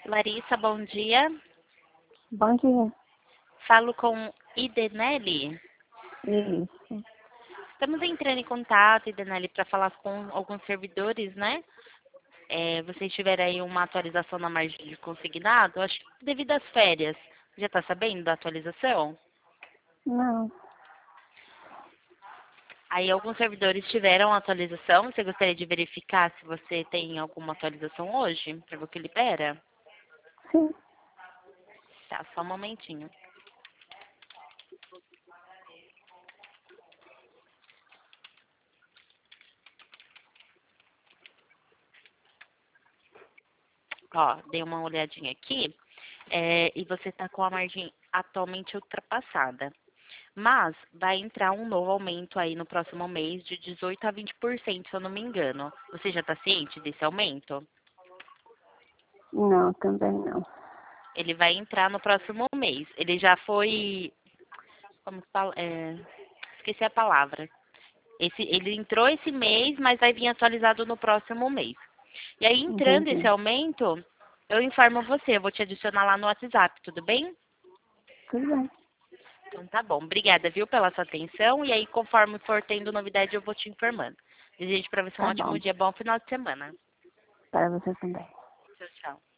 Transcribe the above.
Larissa, bom dia. Bom dia. Falo com Idenelli. Isso. Estamos entrando em contato, Idenelli, para falar com alguns servidores, né? Vocês tiveram aí uma atualização na margem de consignado? Acho que devido às férias. Já está sabendo da atualização? Não. Aí alguns servidores tiveram atualização. Você gostaria de verificar se você tem alguma atualização hoje, para ver o que libera? Sim. Tá, só um momentinho. Ó, dei uma olhadinha aqui. E você está com a margem atualmente ultrapassada. Mas vai entrar um novo aumento aí no próximo mês de 18 a 20%, se eu não me engano. Você já está ciente desse aumento? Não, também não. Ele vai entrar no próximo mês. Ele já foi. Como que fala? Esqueci a palavra. Ele entrou esse mês, mas vai vir atualizado no próximo mês. E aí, entrando esse Entendi. aumento, eu informo você. Eu vou te adicionar lá no WhatsApp, tudo bem? Tudo bem. Então tá bom. Obrigada, viu, pela sua atenção. E aí, conforme for tendo novidade, eu vou te informando. Desejo para você um Tá ótimo bom. dia, bom final de semana. Para você também. Tchau, tchau.